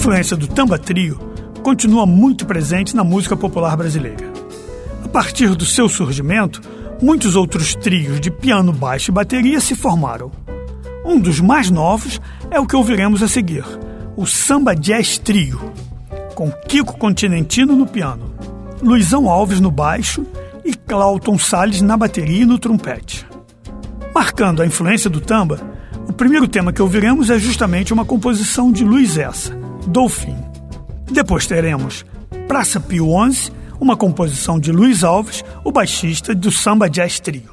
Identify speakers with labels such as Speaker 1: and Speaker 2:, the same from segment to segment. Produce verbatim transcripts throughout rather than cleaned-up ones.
Speaker 1: influência do Tamba Trio continua muito presente na música popular brasileira. A partir do seu surgimento, muitos outros trios de piano, baixo e bateria se formaram. Um dos mais novos é o que ouviremos a seguir, o Samba Jazz Trio, com Kiko Continentino no piano, Luizão Alves no baixo e Cláuton Salles na bateria e no trompete. Marcando a influência do Tamba, o primeiro tema que ouviremos é justamente uma composição de Luiz Essa, Dolfim. Depois teremos Praça Pio onze, uma composição de Luiz Alves, o baixista do Samba Jazz Trio.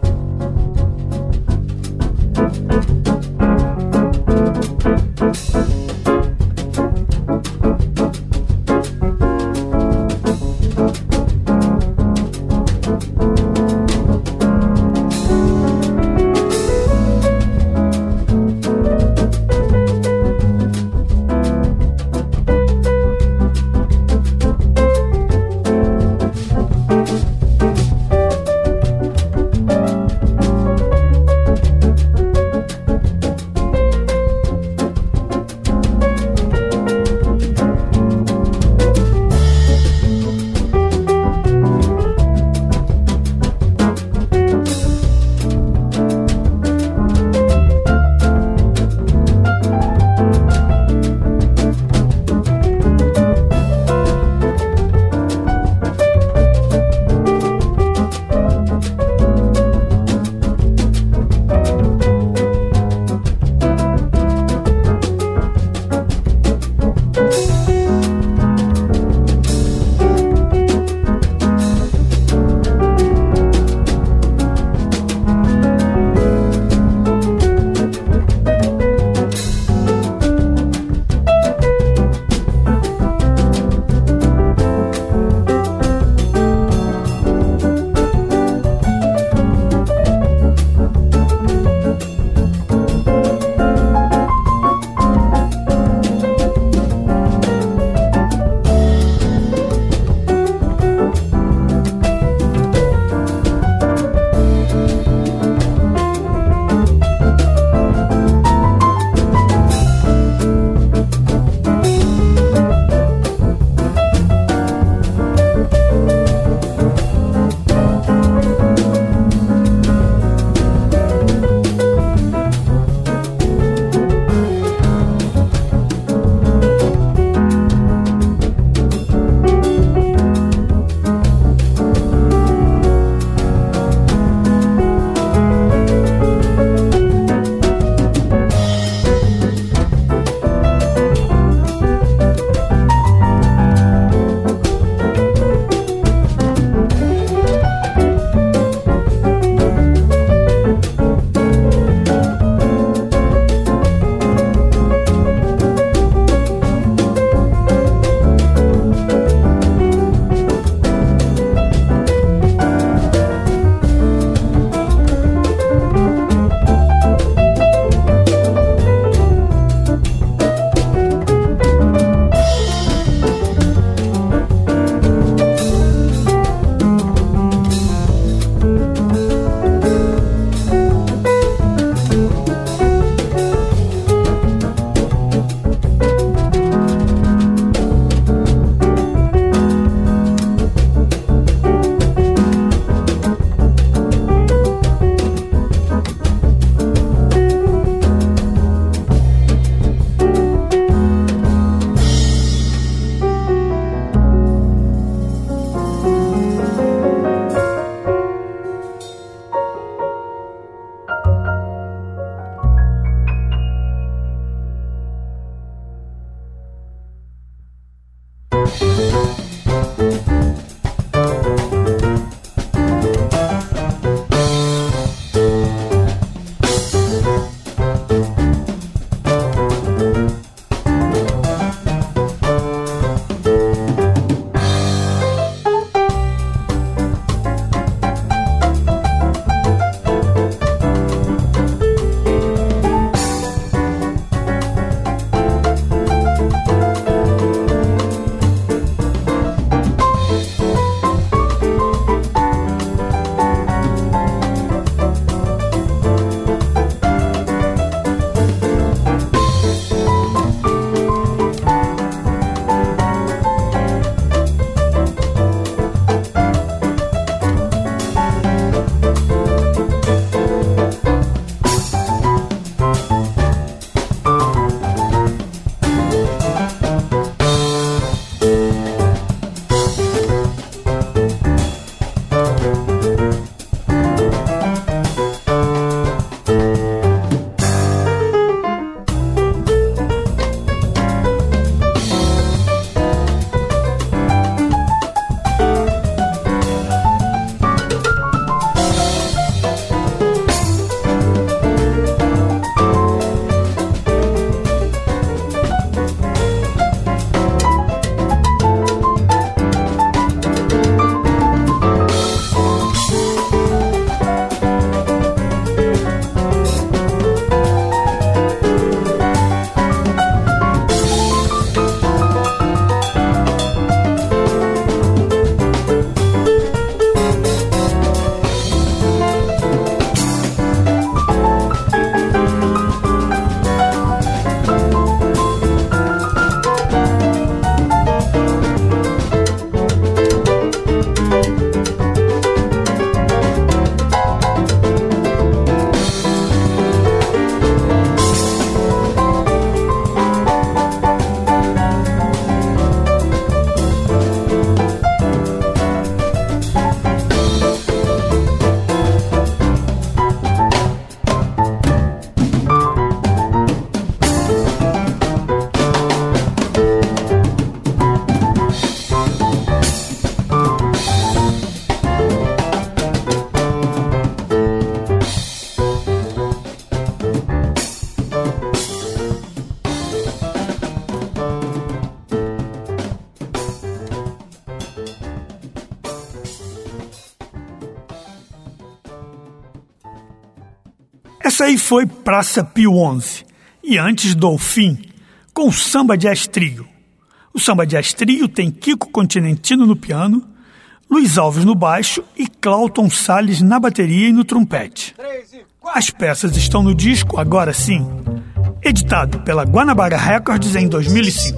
Speaker 1: Essa aí foi Praça Pio onze, e antes Dolfim, com o Samba Jazz Trio. O Samba Jazz Trio tem Kiko Continentino no piano, Luiz Alves no baixo e Cláuton Salles na bateria e no trompete. As peças estão no disco Agora Sim, editado pela Guanabara Records em dois mil e cinco.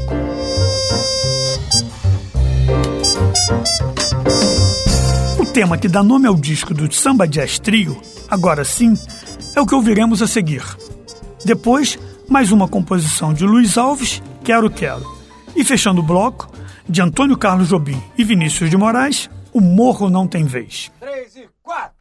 Speaker 1: O tema que dá nome ao disco do Samba Jazz Trio, Agora Sim, é o que ouviremos a seguir. Depois, mais uma composição de Luiz Alves, Quero Quero. E fechando o bloco, de Antônio Carlos Jobim e Vinícius de Moraes, O Morro Não Tem Vez.
Speaker 2: Três e quatro.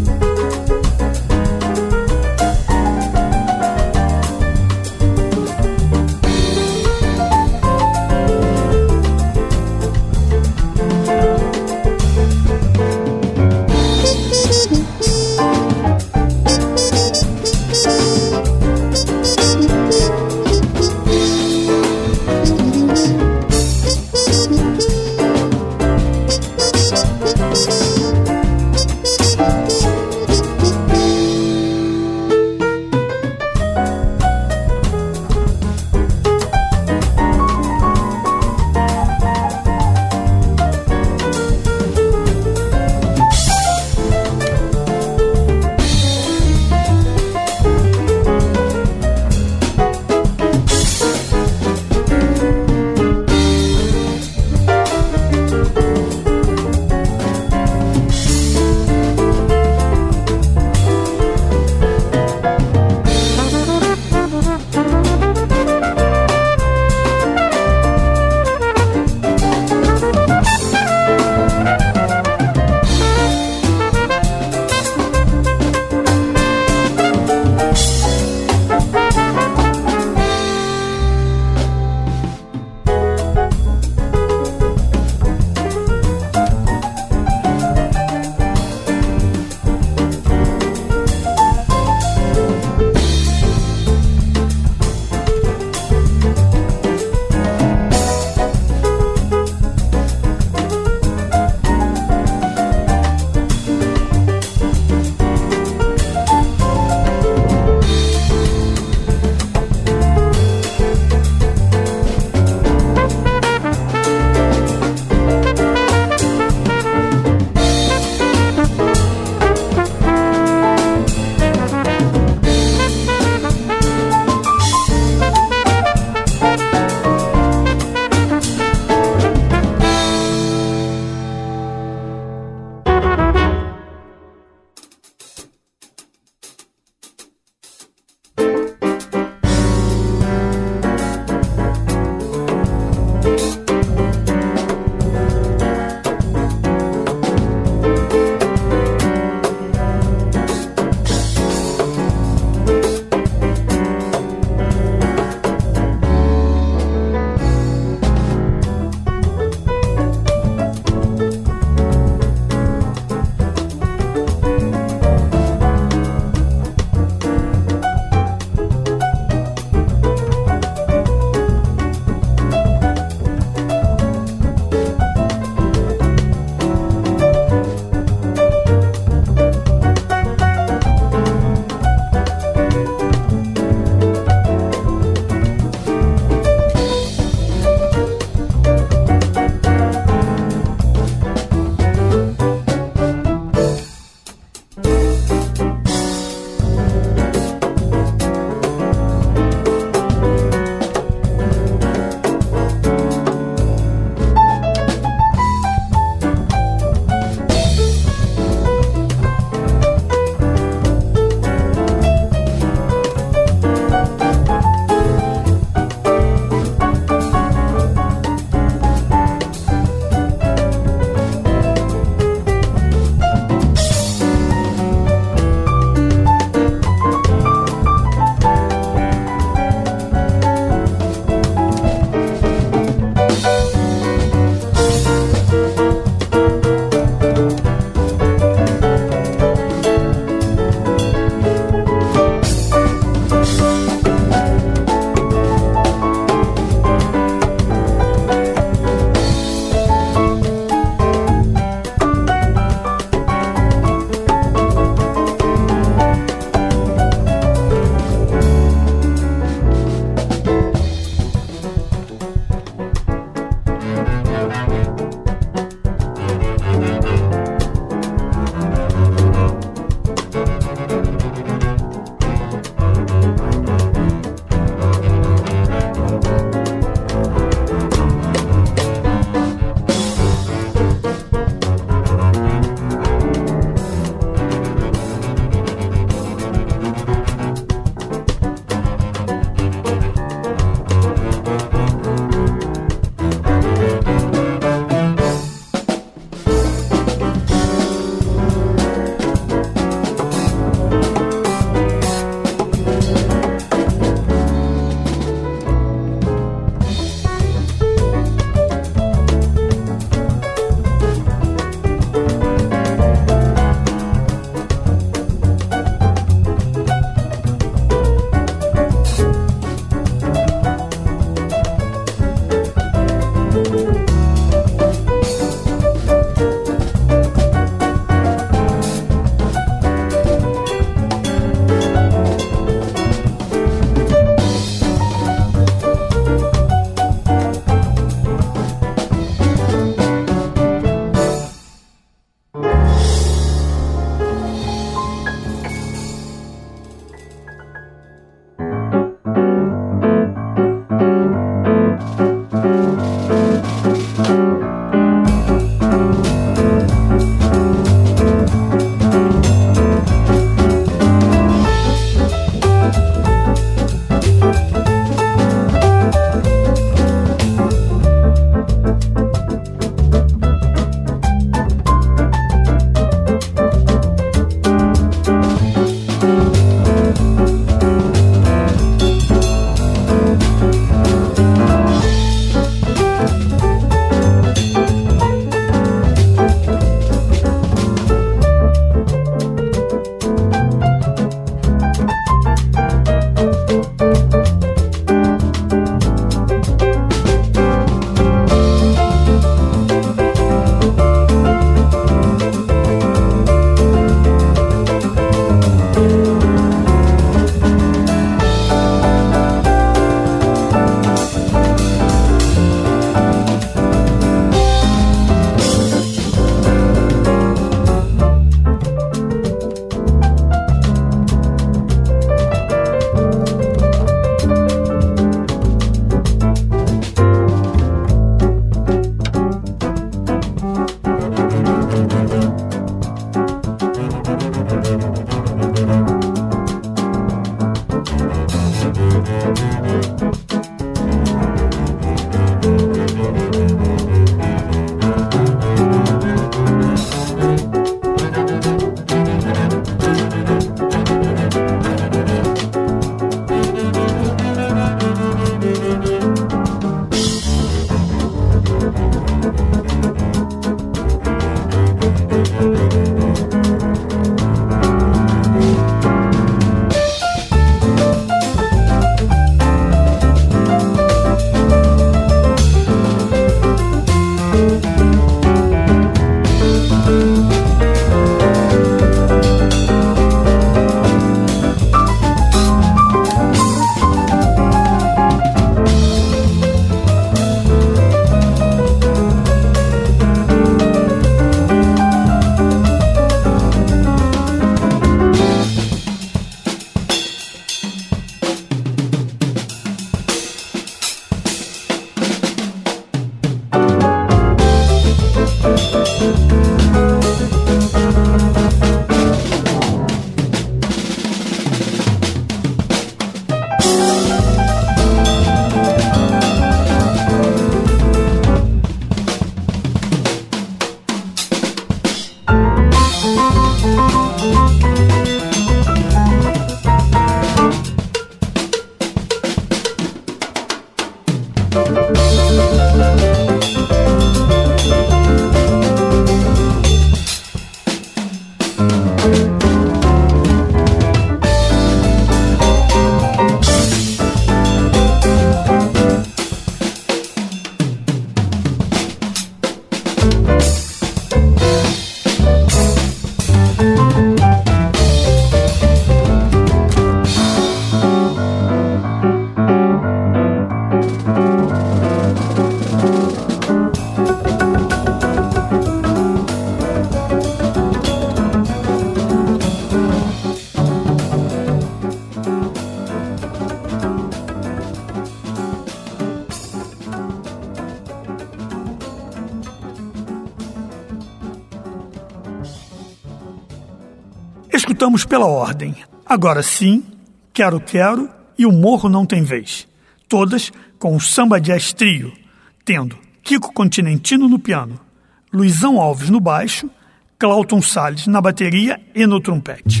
Speaker 1: Começamos pela ordem. Agora sim, Quero Quero e O Morro Não Tem Vez. Todas com o Samba Jazz Trio, tendo Kiko Continentino no piano, Luizão Alves no baixo, Cláuton Salles na bateria e no trompete.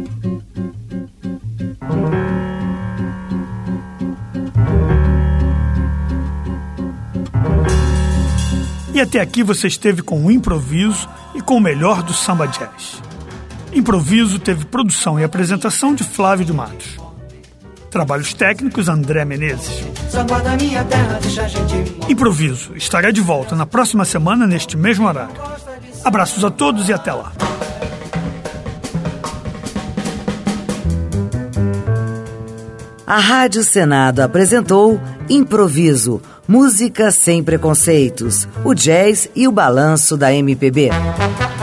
Speaker 1: E até aqui você esteve com o Improviso e com o melhor do Samba Jazz. Improviso teve produção e apresentação de Flávio de Matos. Trabalhos técnicos André Menezes. Improviso estará de volta na próxima semana neste mesmo horário. Abraços a todos e até lá.
Speaker 2: A Rádio Senado apresentou Improviso, música sem preconceitos, o jazz e o balanço da M P B.